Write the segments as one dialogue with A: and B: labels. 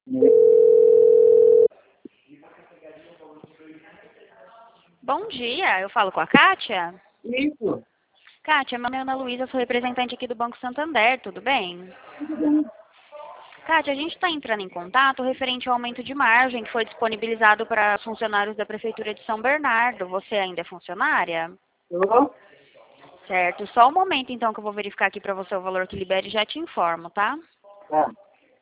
A: Bom dia, eu falo com a Kátia?
B: Isso.
A: Kátia, meu nome é Ana Luísa, sou representante aqui do Banco Santander, tudo bem? Kátia, a gente está entrando em contato referente ao aumento de margem que foi disponibilizado para funcionários da Prefeitura de São Bernardo. Você ainda é funcionária?
B: Tô.
A: Certo, só um momento então que eu vou verificar aqui para você o valor que libera e já te informo, tá?
B: Tá.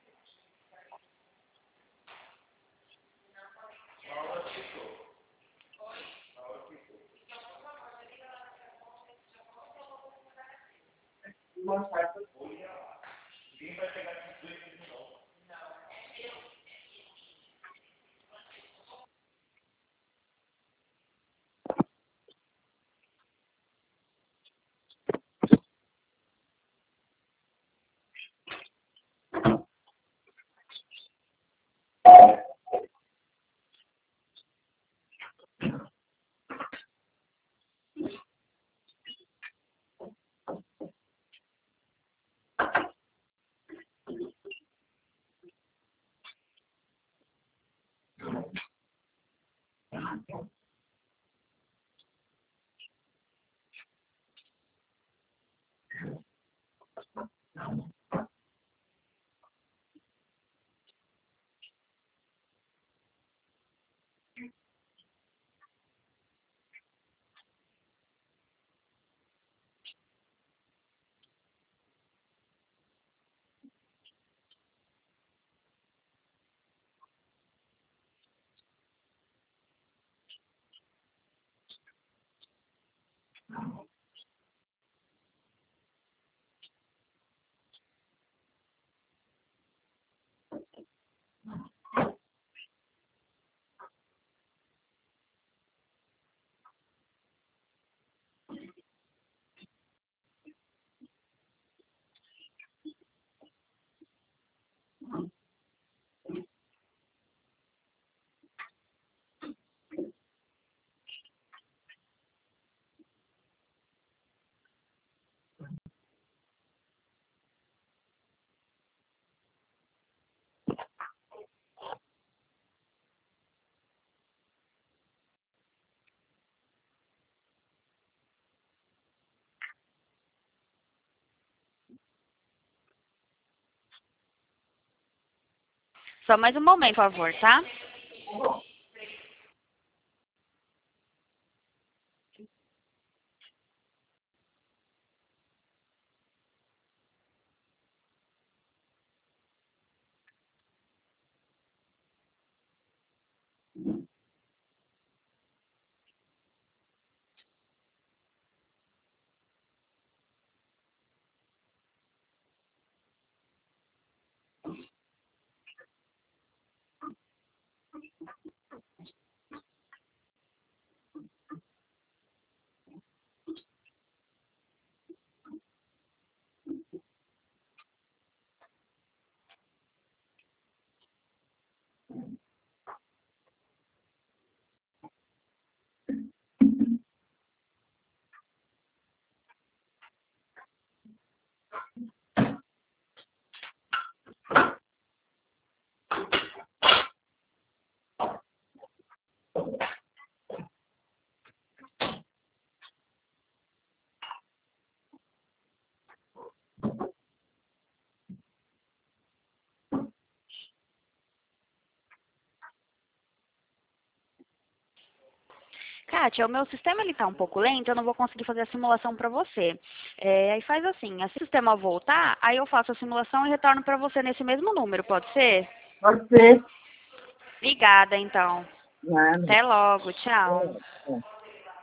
A: Só mais um momento, por favor, tá? Kátia, o meu sistema ele tá um pouco lento, eu não vou conseguir fazer a simulação para você. Aí faz assim, se o sistema voltar, aí eu faço a simulação e retorno para você nesse mesmo número, pode ser?
B: Pode ser.
A: Obrigada, então.
B: Nada.
A: Até logo, tchau.
B: É.